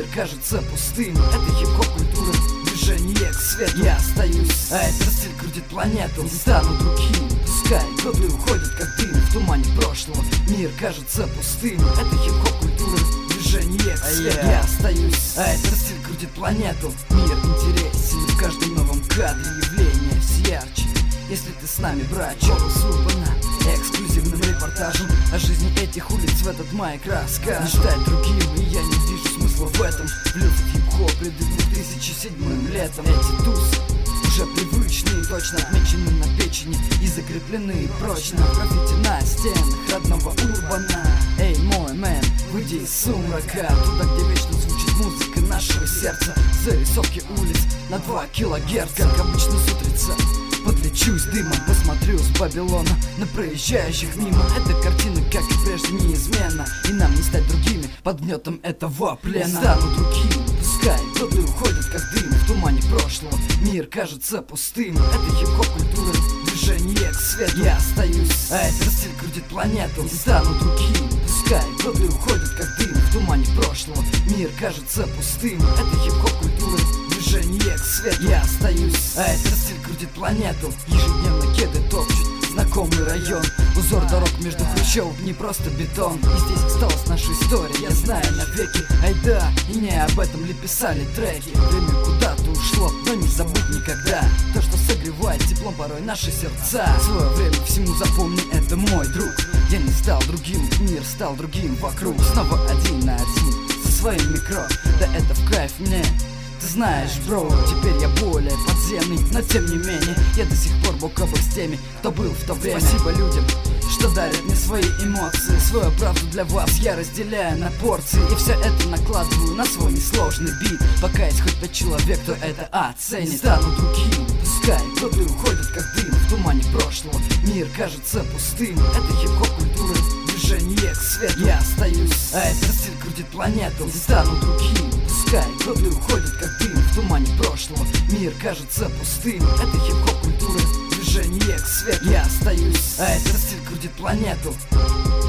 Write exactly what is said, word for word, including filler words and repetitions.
Мир кажется пустым, это хип-хоп культура, движение к свету. Я остаюсь, а этот стиль крутит планету. Не стану другим, пускай годы уходят как дым в тумане прошлого. Мир кажется пустым, это хип-хоп культура, движение к свету. Я остаюсь, а этот стиль крутит планету. Мир интересен в каждом новом кадре, явление все ярче. Если ты с нами, брат, Голос Урбана, эксклюзивным репортажем о жизни этих улиц в этот май краска. Не ждать другим, и я не вижу смысла в этом. Влился в хип-хоп перед две тысячи седьмым летом. Эти тусы уже привычные, точно отмечены на печени и закреплены прочно. Граффити на стенах родного Урбана. Эй, мой мэн, выйди из сумрака, туда, где вечно звучит музыка нашего сердца. Зарисовки улиц на два килогерца. Как обычно с утреца подлечусь дымом, посмотрю с Вавилона на проезжающих мимо. Эта картина, как и прежде, неизменна, и нам не стать другими под гнетом этого плена. Не стану другим, пускай годы уходят как дым в тумане прошлого. Мир кажется пустым, это хип-хоп культура, движение к свету. Я остаюсь, а этот стиль крутит планету. Не стану другим, пускай годы уходят как дым в тумане прошлого. Мир кажется пустым, это хип-хоп культура, движение к свету. Я остаюсь, а этот стиль крутит планету. Ежедневно кеды топчут знакомый район. Узор дорог между хрущевок не просто бетон. И здесь осталась наша история, я знаю навеки. Ай да, и не об этом ли писали треки. Время куда-то ушло, но не забудь никогда то, что согревает теплом порой наши сердца. Свое время всему запомни, это мой друг. Я не стал другим, мир стал другим вокруг. Снова один на один со своим микро. Да это в кайф мне. Ты знаешь, бро, теперь я более подземный, но тем не менее я до сих пор бок о бок с теми, кто был в то время. Спасибо людям, что дарят мне свои эмоции. Свою правду для вас я разделяю на порции, и все это накладываю на свой несложный бит. Пока есть хоть пять человек, кто это оценит. Не стану другим, пускай годы уходят как дым в тумане прошлого. Мир кажется пустым, это хип-хоп культура, движение к свету. Я остаюсь, а этот стиль крутит планету. Не стану другим, пускай годы уходят как дым в тумане прошлого. Мир кажется пустым, это хип-хоп культура, движение к свету. Я остаюсь, а этот стиль крутит планету.